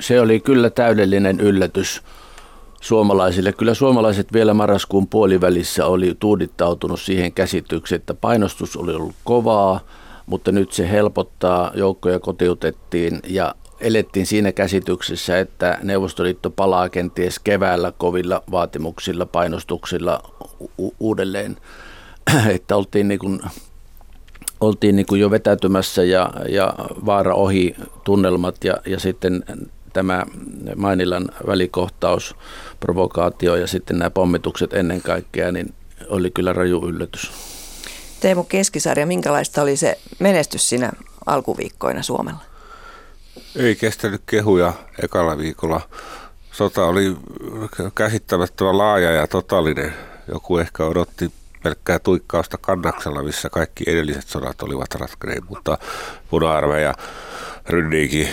se oli kyllä täydellinen yllätys suomalaisille. Kyllä suomalaiset vielä marraskuun puolivälissä oli tuudittautunut siihen käsitykseen, että painostus oli ollut kovaa, mutta nyt se helpottaa, joukkoja kotiutettiin ja elettiin siinä käsityksessä, että Neuvostoliitto palaa kenties keväällä kovilla vaatimuksilla, painostuksilla uudelleen, että oltiin niin kuin jo vetäytymässä ja vaara ohi tunnelmat ja sitten tämä Mainilan välikohtaus, provokaatio ja sitten nämä pommitukset ennen kaikkea, niin oli kyllä raju yllätys. Teemu Keskisarja, minkälaista oli se menestys siinä alkuviikkoina Suomella? Ei kestänyt kehuja ekalla viikolla. Sota oli käsittämättömän laaja ja totaalinen. Joku ehkä odotti pelkkää tuikkausta Kannaksella, missä kaikki edelliset sodat olivat ratkaneet, mutta Puna-armeija rynniikin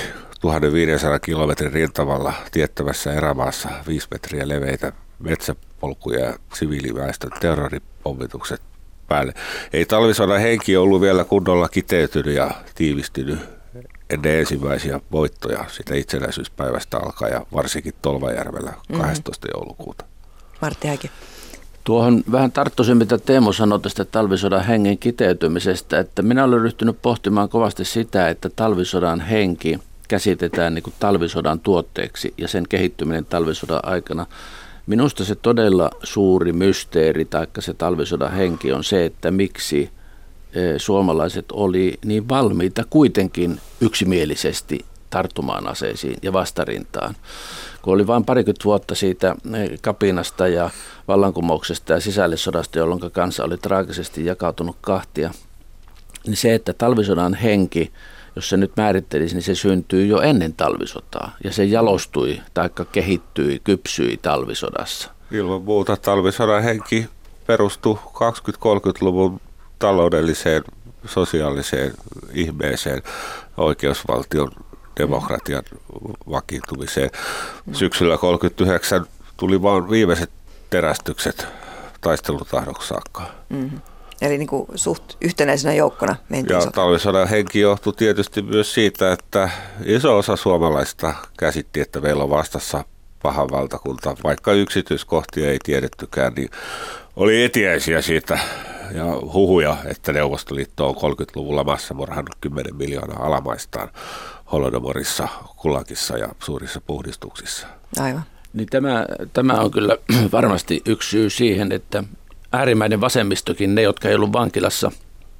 1500 kilometrin rintamalla tiettävässä erämaassa 5 metriä leveitä metsäpolkuja ja siviiliväestön terroripommitukset päälle. Ei talvisodan henki ollut vielä kunnolla kiteytynyt ja tiivistynyt ennen ensimmäisiä voittoja sitä itsenäisyyspäivästä alkaa ja varsinkin Tolvajärvellä 12. joulukuuta. Martti Häki. Tuohon vähän tarttuisin, mitä Teemu sanoi tästä talvisodan hengen kiteytymisestä, että minä olen ryhtynyt pohtimaan kovasti sitä, että talvisodan henki käsitetään niin kuin talvisodan tuotteeksi ja sen kehittyminen talvisodan aikana. Minusta se todella suuri mysteeri, taikka se talvisodan henki on se, että miksi suomalaiset oli niin valmiita kuitenkin yksimielisesti tarttumaan aseisiin ja vastarintaan. Kun oli vain parikymmentä vuotta siitä kapinasta ja vallankumouksesta ja sisällissodasta, jolloin kansa oli traagisesti jakautunut kahtia, niin se, että talvisodan henki, jos se nyt määrittelisi, niin se syntyi jo ennen talvisotaa ja se jalostui taikka kehittyi, kypsyi talvisodassa. Ilman muuta talvisodan henki perustui 20-30-luvun taloudelliseen, sosiaaliseen ihmeeseen, oikeusvaltion, demokratian vakiintumiseen. Syksyllä 1939 tuli vain viimeiset terästykset taistelutahdoksi saakka. Mm-hmm. Eli niin kuin suht yhtenäisenä joukkona mentiin. Ja talvisodan henki johtui tietysti myös siitä, että iso osa suomalaista käsitti, että meillä on vastassa paha valtakunta. Vaikka yksityiskohtia ei tiedettykään, niin oli etiäisiä siitä ja huhuja, että Neuvostoliitto on 30-luvulla massamurhannut 10 miljoonaa alamaistaan Holodomorissa, Kulakissa ja suurissa puhdistuksissa. Aivan. Niin tämä on kyllä varmasti yksi syy siihen, että äärimmäinen vasemmistokin, ne jotka ei ollut vankilassa,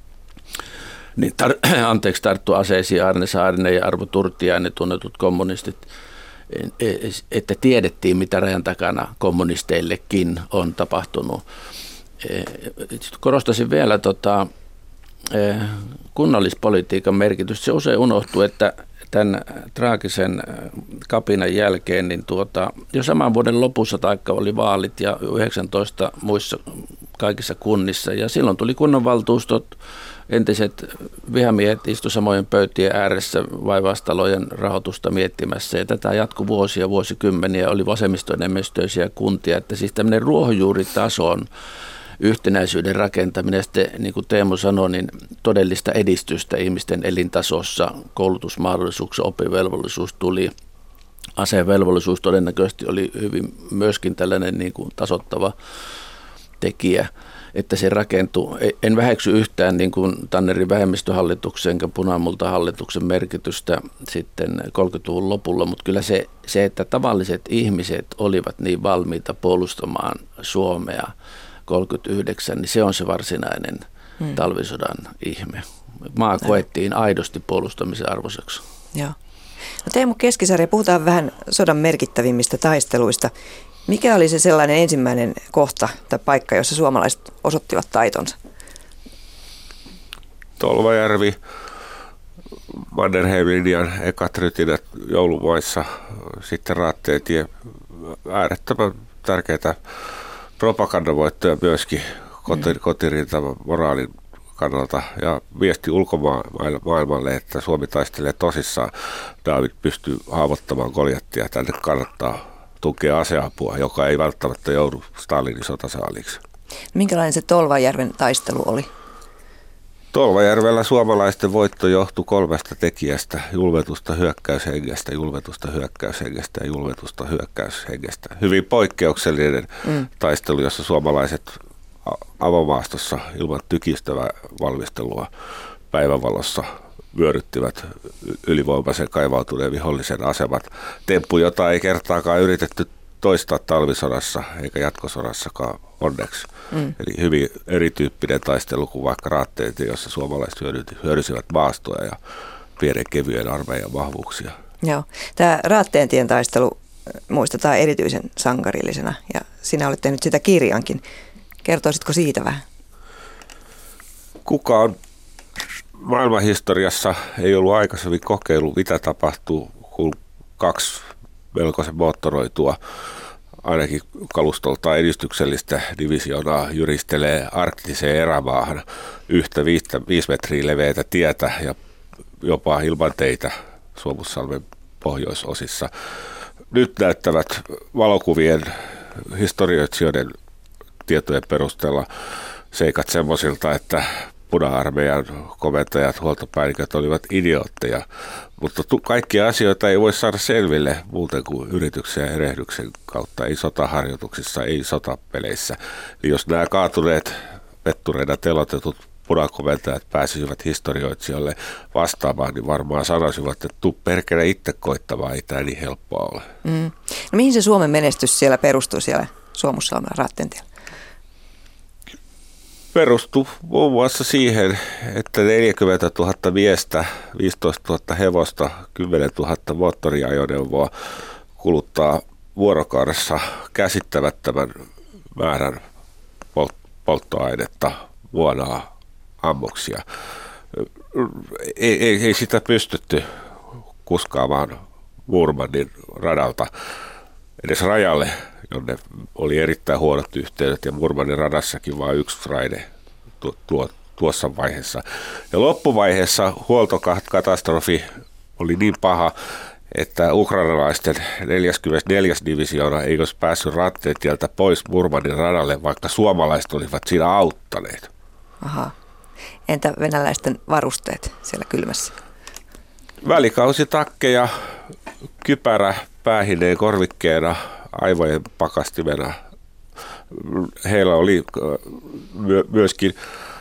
niin tarttu aseisiin, Arne Saarinen ja Arvo Turtiainen, tunnetut kommunistit, että tiedettiin, mitä rajan takana kommunisteillekin on tapahtunut. Korostaisin vielä kunnallispolitiikan merkitystä. Se usein unohtuu, että tämän traagisen kapinan jälkeen niin jo saman vuoden lopussa taikka oli vaalit ja 19 muissa kaikissa kunnissa. Ja silloin tuli kunnanvaltuustot, entiset vihamiehet istuivat samojen pöytien ääressä vaivaistalojen rahoitusta miettimässä. Ja tätä jatkui vuosia, vuosikymmeniä, oli vasemmistoenemmistöisiä kuntia. Että siis tämmöinen ruohonjuuritason yhtenäisyyden rakentaminen ja sitten, niin kuin Teemu sanoi, niin todellista edistystä ihmisten elintasossa, koulutusmahdollisuuksia, oppivelvollisuus tuli, asevelvollisuus todennäköisesti oli hyvin myöskin tällainen niin kuin tasoittava tekijä, että se rakentui. En väheksy yhtään niin kuin Tannerin vähemmistöhallituksen enkä punamultahallituksen merkitystä sitten 30-luvun lopulla, mutta kyllä se, että tavalliset ihmiset olivat niin valmiita puolustamaan Suomea 39, niin se on se varsinainen talvisodan ihme. Maa koettiin aidosti puolustamisen arvoiseksi. Joo. No Teemu Keskisarja, puhutaan vähän sodan merkittävimmistä taisteluista. Mikä oli se sellainen ensimmäinen kohta tai paikka, jossa suomalaiset osoittivat taitonsa? Tolvajärvi, Mannerheim-linjan ekat rytinät joulumaissa, sitten Raatteetie, äärettömän tärkeitä propagandavoittoja myöskin kotirintaman moraalin kannalta ja viesti ulkomaailmalle, että Suomi taistelee tosissaan. Daavid pystyy haavoittamaan Goliattia, tänne kannattaa tukea aseapua, joka ei välttämättä joudu Stalinin sotasaaliksi. Minkälainen se Tolvajärven taistelu oli? Tolvajärvellä suomalaisten voitto johtui 3 tekijästä: julmetusta hyökkäyshengestä, julmetusta hyökkäyshengestä ja julmetusta hyökkäyshengestä. Hyvin poikkeuksellinen taistelu, jossa suomalaiset avomaastossa ilman tykistöä valmistelua päivänvalossa vyöryttivät ylivoimaisen kaivautuneen vihollisen asemat. Temppu, jota ei kertaakaan yritetty toistaa talvisodassa eikä jatkosodassakaan onneksi. Eli hyvin erityyppinen taistelu kuin vaikka Raatteenti, jossa suomalaiset hyödysivät maastoa ja pienen kevyen armeijan vahvuuksia. Joo. Tämä Raatteentien taistelu muistetaan erityisen sankarillisena ja sinä olet tehnyt sitä kirjankin. Kertoisitko siitä vähän? Kukaan maailmanhistoriassa ei ollut aikaisemmin kokeillut, mitä tapahtuu, kun 2 melkoisen moottoroitua, ainakin kalustoltaan edistyksellistä divisioonaa jyristelee arktiseen erämaahan yhtä 5 metriä leveätä tietä ja jopa ilman teitä Suomussalmen pohjoisosissa. Nyt näyttävät valokuvien historioitsijoiden tietojen perusteella seikat semmoisilta, että Puna-armeijan komentajat, huoltopäälliköt olivat idiootteja, mutta kaikkia asioita ei voi saada selville muuten kuin yrityksen ja erehdyksen kautta, ei sotaharjoituksissa, ei sotapeleissä. Ja jos nämä kaatuneet pettureina telotetut punakomentajat pääsisivät historioitsijoille vastaamaan, niin varmaan sanoisivat, että tuu perkele itse koittamaan, ei tämä niin helppoa ole. No mihin se Suomen menestys siellä perustuu siellä Suomussalmella Raatteentiellä? Perustui muun muassa siihen, että 40 000 miestä, 15 000 hevosta, 10 000 moottoriajoneuvoa kuluttaa vuorokaudessa käsittämättömän määrän polttoainetta, vuonaa, ammuksia. Ei sitä pystytty kuskaamaan Murmanin radalta edes rajalle, jonne oli erittäin huonot yhteydet, ja Murmanin radassakin vain 1 raide tuossa vaiheessa. Ja loppuvaiheessa huoltokatastrofi oli niin paha, että ukrainalaisten 44. divisioona ei olisi päässyt Raatteentieltä pois Murmanin radalle, vaikka suomalaiset olivat siinä auttaneet. Aha. Entä venäläisten varusteet siellä kylmässä? Välikausitakkeja, kypärä päähineen korvikkeena, aivojen pakastimena. Heillä oli myöskin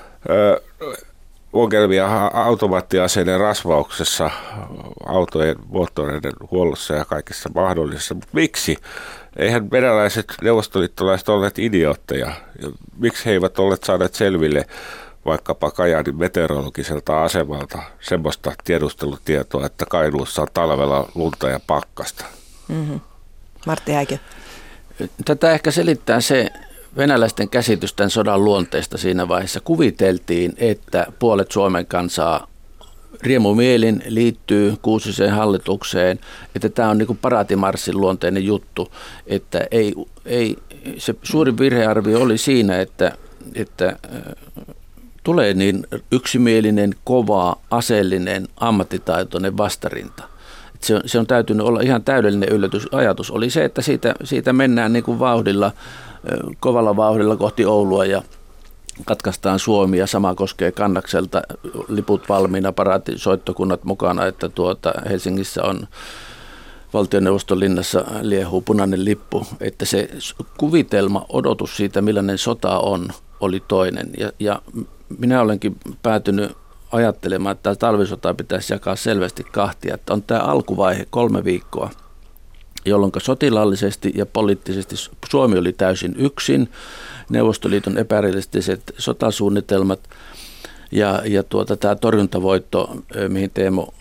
ongelmia automaattiaseiden rasvauksessa, autojen moottoreiden huollossa ja kaikessa mahdollisessa. Mutta miksi? Eihän venäläiset neuvostoliittolaiset olleet idiootteja. Miksi he eivät olleet saaneet selville vaikkapa Kajaanin meteorologiselta asemalta semmoista tiedustelutietoa, että Kainuussa on talvella lunta ja pakkasta? Martti Häikö. Tätä ehkä selittää se venäläisten käsitys tämän sodan luonteesta siinä vaiheessa. Kuviteltiin, että puolet Suomen kansaa riemumielin liittyy Kuusisen hallitukseen, että tämä on niin kuin paraatimarssin luonteinen juttu, että ei se suurin virhearvio oli siinä, että tulee niin yksimielinen, kova, aseellinen, ammattitaitoinen vastarinta. Se on täytynyt olla ihan täydellinen yllätys. Ajatus oli se, että siitä mennään niin kuin vauhdilla, kovalla vauhdilla kohti Oulua ja katkaistaan Suomi, ja sama koskee Kannakselta, liput valmiina, paraatisoittokunnat mukana, että Helsingissä on valtioneuvoston linnassa liehuu punainen lippu, että se kuvitelma, odotus siitä, millainen sota on, oli toinen. Ja minä olenkin päätynyt ajattelemaan, että tämä talvisota pitäisi jakaa selvästi kahtia, että on tämä alkuvaihe 3 viikkoa, jolloin sotilaallisesti ja poliittisesti Suomi oli täysin yksin, Neuvostoliiton epärealistiset sotasuunnitelmat ja tämä torjuntavoitto, mihin Teemu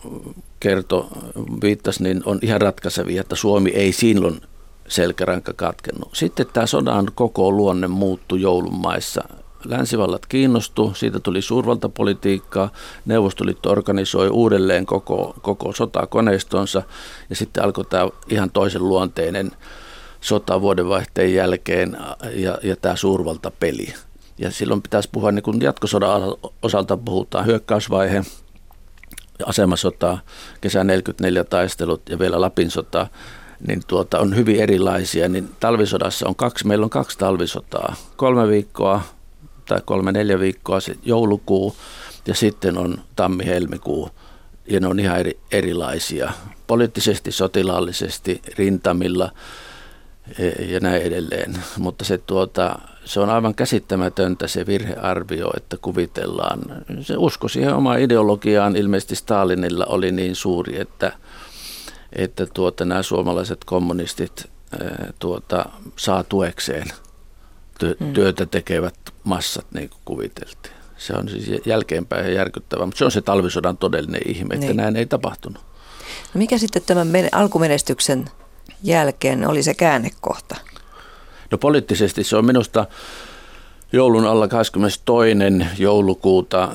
viittasi, niin on ihan ratkaisevia, että Suomi ei silloin selkäranka katkennut. Sitten tämä sodan koko luonne muuttui joulunmaissa. Länsivallat kiinnostui, siitä tuli suurvaltapolitiikkaa, Neuvostoliitto organisoi uudelleen koko sotakoneistonsa ja sitten alkoi tämä ihan toisen luonteinen sota vuodenvaihteen jälkeen ja tämä suurvaltapeli. Ja silloin pitäisi puhua, niin kun jatkosodan osalta puhutaan hyökkäysvaihe, asemasota, kesä 44 taistelut ja vielä Lapin sota, niin on hyvin erilaisia. Niin talvisodassa meillä on 2 talvisotaa, 3 viikkoa tai 3-4 viikkoa, se joulukuu ja sitten on tammi-helmikuu, ja ne on ihan erilaisia. Poliittisesti, sotilaallisesti, rintamilla ja näin edelleen. Mutta se on aivan käsittämätöntä se virhearvio, että kuvitellaan. Se usko siihen omaan ideologiaan ilmeisesti Stalinilla oli niin suuri, että nämä suomalaiset kommunistit saa tuekseen työtä tekevät massat, niin kuin kuviteltiin. Se on siis jälkeenpäin ihan järkyttävää, mutta se on se talvisodan todellinen ihme, että näin ei tapahtunut. No mikä sitten tämän alkumenestyksen jälkeen oli se käännekohta? No poliittisesti se on minusta joulun alla 22. joulukuuta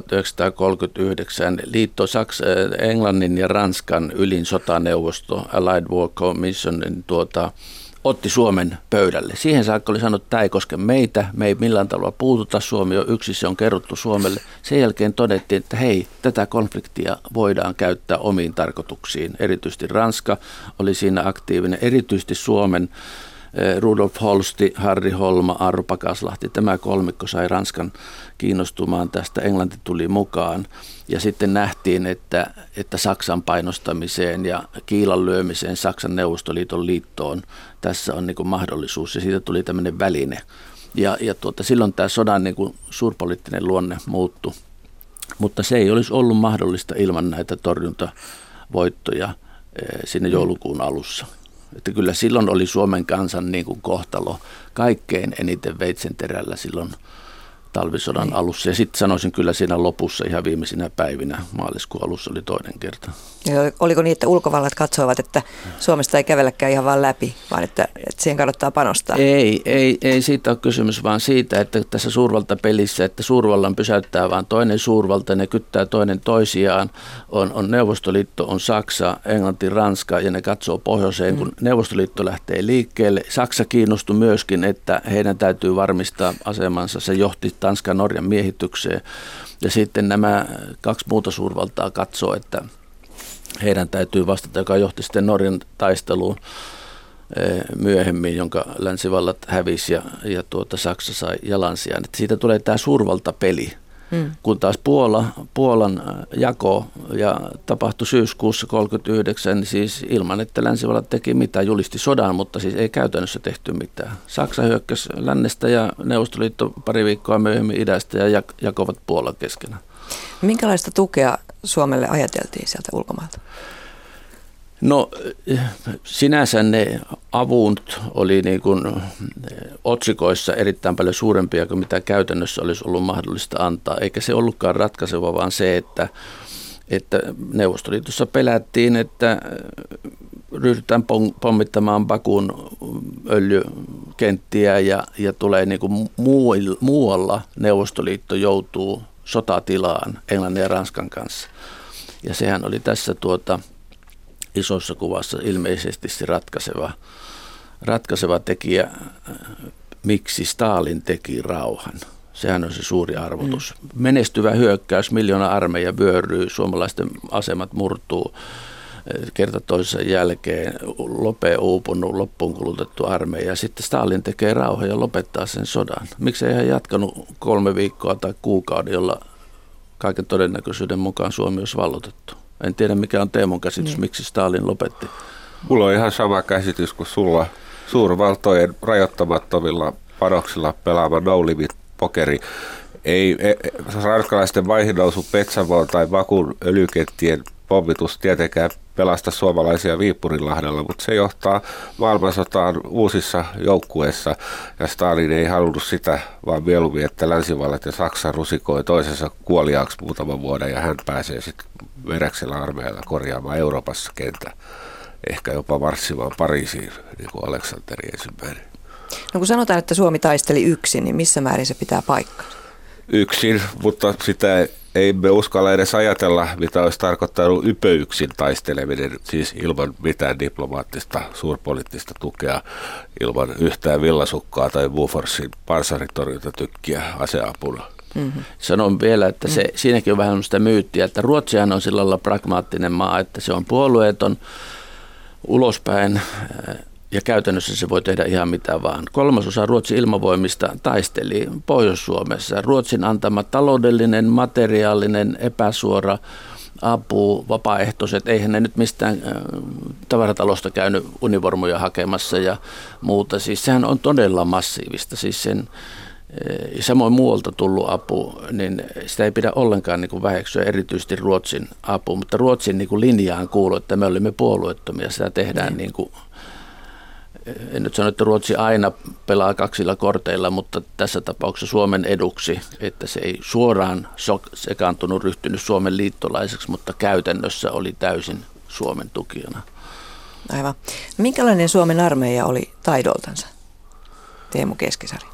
1939 liitto Englannin ja Ranskan ylin sotaneuvosto Allied War Commission otti Suomen pöydälle. Siihen saakka oli sanonut, että tämä ei koske meitä, me ei millään tavalla puututa, Suomi on yksi, se on kerrottu Suomelle. Sen jälkeen todettiin, että hei, tätä konfliktia voidaan käyttää omiin tarkoituksiin. Erityisesti Ranska oli siinä aktiivinen, erityisesti Suomen Rudolf Holsti, Harri Holma, Aaro Pakaslahti. Tämä kolmikko sai Ranskan kiinnostumaan tästä. Englanti tuli mukaan ja sitten nähtiin, että Saksan painostamiseen ja kiilan lyömiseen Saksan Neuvostoliiton liittoon tässä on niin kuin mahdollisuus ja siitä tuli tämmöinen väline. Ja silloin tämä sodan niin kuin suurpoliittinen luonne muuttui, mutta se ei olisi ollut mahdollista ilman näitä torjuntavoittoja sinne joulukuun alussa. Että kyllä silloin oli Suomen kansan niin kuin kohtalo kaikkein eniten veitsenterällä silloin talvisodan alussa. Ja sitten sanoisin kyllä siinä lopussa ihan viimeisinä päivinä, maaliskuun alussa oli toinen kerta. Ja oliko niin, että ulkovallat katsoivat, että Suomesta ei kävelläkään ihan vaan läpi, vaan että siihen kannattaa panostaa? Ei siitä ole kysymys, vaan siitä, että tässä suurvaltapelissä, että suurvallan pysäyttää vaan toinen suurvalta, ne kyttää toinen toisiaan. On Neuvostoliitto, on Saksa, Englanti, Ranska ja ne katsoo pohjoiseen, kun Neuvostoliitto lähtee liikkeelle. Saksa kiinnostui myöskin, että heidän täytyy varmistaa asemansa. Se johti Tanskan Norjan miehitykseen ja sitten nämä kaksi muuta suurvaltaa katsoo, että heidän täytyy vastata, joka johti sitten Norjan taisteluun myöhemmin, jonka länsivallat hävisi ja Saksa sai jalansijaan. Että siitä tulee tämä suurvaltapeli, kun taas Puolan jako ja tapahtui syyskuussa 1939, niin siis ilman, että länsivallat teki mitään, julisti sodan, mutta siis ei käytännössä tehty mitään. Saksa hyökkäsi lännestä ja Neuvostoliitto pari viikkoa myöhemmin idästä ja jakoivat Puolan keskenään. Minkälaista tukea Suomelle ajateltiin sieltä ulkomailta? No sinänsä ne avut oli niin kuin otsikoissa erittäin paljon suurempia kuin mitä käytännössä olisi ollut mahdollista antaa. Eikä se ollutkaan ratkaiseva, vaan se, että Neuvostoliitossa pelättiin, että ryhdytään pommittamaan Bakun öljykenttiä ja tulee niin kuin muualla Neuvostoliitto joutuu sotatilaan Englannin ja Ranskan kanssa. Ja sehän oli tässä isossa kuvassa ilmeisesti se ratkaiseva tekijä, miksi Stalin teki rauhan. Sehän on se suuri arvotus. Menestyvä hyökkäys, 1 000 000 armeija vyöryy, suomalaisten asemat murtuu kerta toisensa jälkeen, lopee uupunut, loppuun kulutettu armeija. Sitten Stalin tekee rauhan ja lopettaa sen sodan. Miksi ei hän jatkanut 3 viikkoa tai kuukauden, jolla kaiken todennäköisyyden mukaan Suomi olisi valloitettu? En tiedä, mikä on Teemun käsitys, miksi Stalin lopetti. Mulla on ihan sama käsitys kuin sulla. Suurvaltojen rajoittamattomilla panoksilla pelaava no limit pokeri. Ei ranskalaisten vaihdonnousu Petsamoon tai Bakun öljykenttien pommitus tietenkään pelasta suomalaisia Viipurinlahdella, mutta se johtaa maailmansotaan uusissa joukkueissa. Ja Stalin ei halunnut sitä, vaan mieluummin, että länsivallat ja Saksa rusikoi toisensa kuoliaaksi muutaman vuoden ja hän pääsee sitten vereksellä armeijalla korjaamaan Euroopassa kentän. Ehkä jopa marssimaan Pariisiin, niin kuin Aleksanteri ensimmäinen. No kun sanotaan, että Suomi taisteli yksin, niin missä määrin se pitää paikkansa? Yksin, mutta sitä ei me uskalla edes ajatella, mitä olisi tarkoittanut ypöyksin taisteleminen, siis ilman mitään diplomaattista, suurpoliittista tukea, ilman yhtään villasukkaa tai Boforsin pansaritorjuntatykkiä aseapuna. Sanon vielä, että siinäkin on vähän sitä myyttiä, että Ruotsihan on sillä lailla pragmaattinen maa, että se on puolueeton, ulospäin Ja käytännössä se voi tehdä ihan mitä vaan. 1/3 Ruotsin ilmavoimista taisteli Pohjois-Suomessa. Ruotsin antama taloudellinen, materiaalinen, epäsuora apu, vapaaehtoiset, eihän ne nyt mistään tavaratalosta käynyt univormuja hakemassa ja muuta. Siis sehän on todella massiivista. Siis sen, samoin muualta tullut apu, niin sitä ei pidä ollenkaan niin kuin väheksyä, erityisesti Ruotsin apu. Mutta Ruotsin niin kuin linjaan kuuluu, että me olimme puolueettomia, sitä tehdään niin kuin, en nyt sano, että Ruotsi aina pelaa 2 korteilla, mutta tässä tapauksessa Suomen eduksi, että se ei suoraan sekaantunut, ryhtynyt Suomen liittolaiseksi, mutta käytännössä oli täysin Suomen tukijana. Aivan. Minkälainen Suomen armeija oli taidoltansa, Teemu Keskisarja?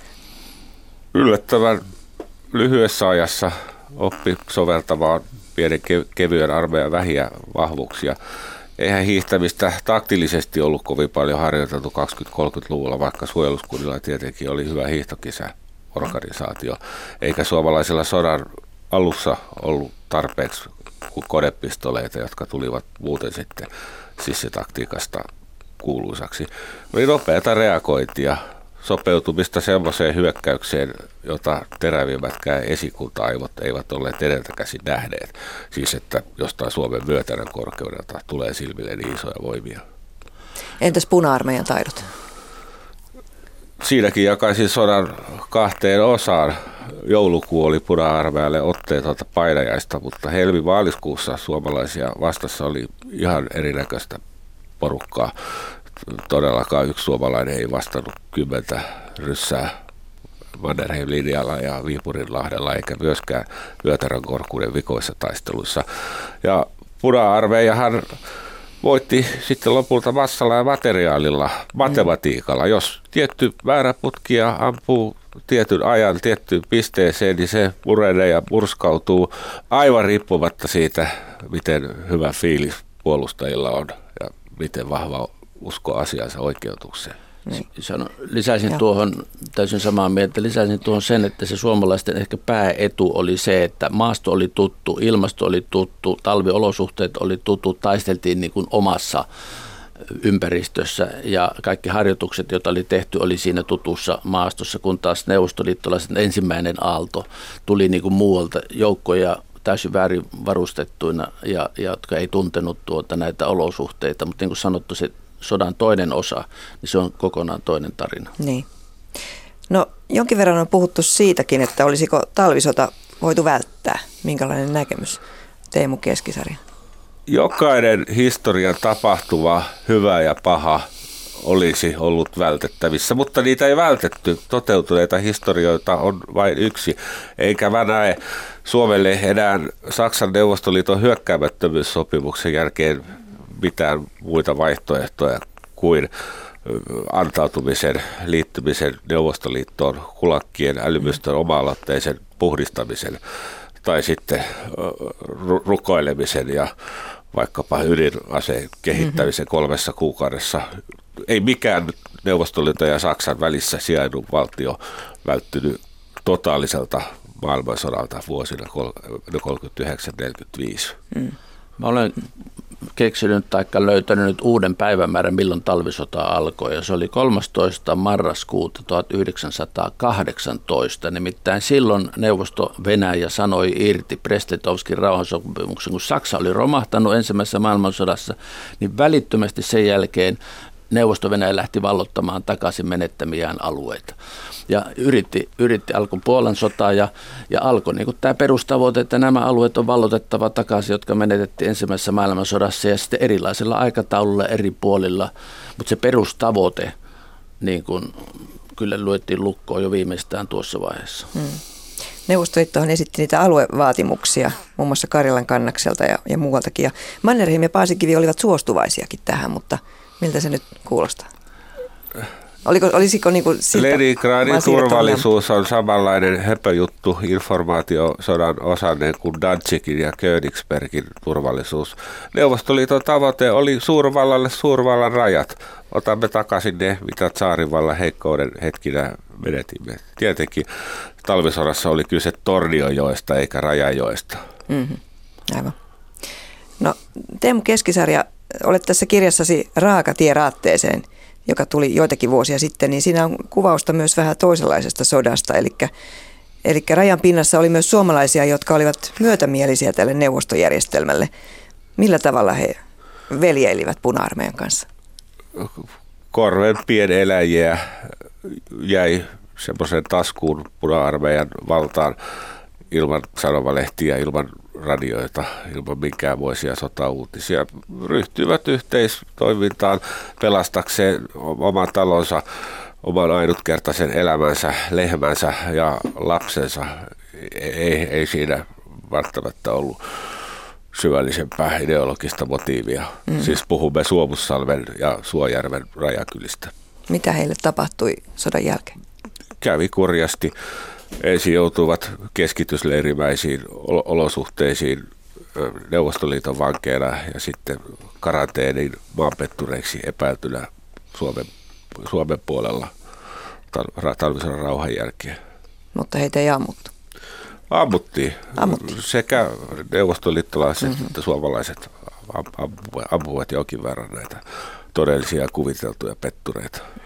Yllättävän lyhyessä ajassa oppi soveltamaan pienen kevyen armeijan vähiä vahvuuksia. Eihän hiihtämistä taktillisesti ollut kovin paljon harjoiteltu 20-30-luvulla, vaikka suojeluskunnilla tietenkin oli hyvä hiihtokisäorganisaatio. Eikä suomalaisilla sodan alussa ollut tarpeeksi konepistoleita, jotka tulivat muuten sitten sissitaktiikasta kuuluisaksi. Oli nopeata reagointia, sopeutumista semmoiseen hyökkäykseen, jota terävimmätkään esikunta-aivot eivät olleet edeltäkäsin nähneet. Siis, että jostain Suomen myötänän korkeudelta tulee silmille niin isoja voimia. Entäs puna-armeijan taidot? Siinäkin jakaisin sodan 2 osaan. Joulukuu oli puna-armeijalle otteetonta painajaista, mutta helmi-maaliskuussa suomalaisia vastassa oli ihan erinäköistä porukkaa. Todellakaan yksi suomalainen ei vastannut 10 ryssää Mannerheim-linjalla ja Viipurinlahdella, eikä myöskään Myötärankorkuuden vikoissa taisteluissa. Ja puna-armeijahan voitti sitten lopulta massalla ja materiaalilla, matematiikalla. Jos tietty määrä putkia ampuu tietyn ajan tiettyyn pisteeseen, niin se murenee ja murskautuu aivan riippumatta siitä, miten hyvä fiilis puolustajilla on ja miten vahva usko asiansa oikeutukseen. Lisäisin tuohon, täysin samaa mieltä, lisäisin tuohon sen, että se suomalaisten ehkä pääetu oli se, että maasto oli tuttu, ilmasto oli tuttu, talviolosuhteet oli tuttu, taisteltiin niin kuin omassa ympäristössä ja kaikki harjoitukset, joita oli tehty, oli siinä tutussa maastossa, kun taas neuvostoliittolaisen ensimmäinen aalto tuli niin kuin muualta joukkoja täysin väärin varustettuina ja jotka ei tuntenut näitä olosuhteita, mutta niin kuin sanottu, se sodan toinen osa, niin se on kokonaan toinen tarina. Niin. No jonkin verran on puhuttu siitäkin, että olisiko talvisota voitu välttää. Minkälainen näkemys, Teemu Keskisarja? Jokainen historian tapahtuma, hyvä ja paha, olisi ollut vältettävissä, mutta niitä ei vältetty. Toteutuneita historioita on vain yksi, eikä mä näe Suomelle enää Saksan Neuvostoliiton hyökkäämättömyyssopimuksen jälkeen mitään muita vaihtoehtoja kuin antautumisen, liittymisen Neuvostoliittoon, kulakkien älymystön oma-aloitteisen puhdistamisen tai sitten rukoilemisen ja vaikkapa ydinaseen kehittämisen 3 kuukaudessa. Ei mikään Neuvostoliiton ja Saksan välissä sijainnut valtio välttynyt totaaliselta maailmansodalta vuosina 1939-1945. Mä olen keksinyt tai löytänyt uuden päivämäärän, milloin talvisota alkoi, ja se oli 13. marraskuuta 1918. Nimittäin silloin Neuvosto-Venäjä sanoi irti Brest-Litovskin rauhansopimuksen, kun Saksa oli romahtanut ensimmäisessä maailmansodassa, niin välittömästi sen jälkeen Neuvosto-Venäjä lähti vallottamaan takaisin menettämiään alueita. Ja yritti alkoi Puolan sotaa ja alkoi niin tämä perustavoite, että nämä alueet on vallotettava takaisin, jotka menetettiin ensimmäisessä maailmansodassa ja sitten erilaisilla aikataululla eri puolilla. Mutta se perustavoite niin kuin, kyllä luettiin lukkoon jo viimeistään tuossa vaiheessa. Neuvostoliittohan esitti niitä aluevaatimuksia, muun muassa Karjalan kannakselta ja muualtakin. Ja Mannerheim ja Paasikivi olivat suostuvaisiakin tähän, mutta miltä se nyt kuulostaa? Olisiko niin kuin Leningradin turvallisuus on samanlainen höpöjuttu informaatiosodan osanne kuin Danzigin ja Königsbergin turvallisuus. Neuvostoliiton tavoite oli suurvallalle suurvallan rajat. Otamme takaisin ne, mitä tsaarivallan heikkouden hetkinä menetimme. Tietenkin talvisodassa oli kyse Tornionjoesta eikä Rajajoesta. Aivan. No Teemu Keskisarja, olet tässä kirjassasi Raaka tie raatteeseen joka tuli joitakin vuosia sitten, niin siinä on kuvausta myös vähän toisenlaisesta sodasta. Eli rajan pinnassa oli myös suomalaisia, jotka olivat myötämielisiä tälle neuvostojärjestelmälle. Millä tavalla he veljeilivät puna-armeijan kanssa? Korven pieneläjiä jäi semmoisen taskuun puna-armeijan valtaan ilman sanomalehtiä, ilman radioita, ilman minkäänmoisia sotauutisia. Ryhtyivät yhteistoimintaan pelastakseen oman talonsa, oman ainutkertaisen elämänsä, lehmänsä ja lapsensa. Ei siinä välttämättä ollut syvällisempää ideologista motiivia. Siis puhumme Suomussalmen ja Suojärven rajakylistä. Mitä heille tapahtui sodan jälkeen? Kävi kurjasti. Ensin joutuivat keskitysleirimäisiin olosuhteisiin Neuvostoliiton vankeina ja sitten karanteenin maanpettureiksi epäiltynä Suomen puolella talvisodan rauhan jälkeen. Mutta heitä ei ammuttu. Ammuttiin. Sekä neuvostoliittolaiset että suomalaiset ampuvat jonkin verran näitä todellisia kuviteltuja pettureita.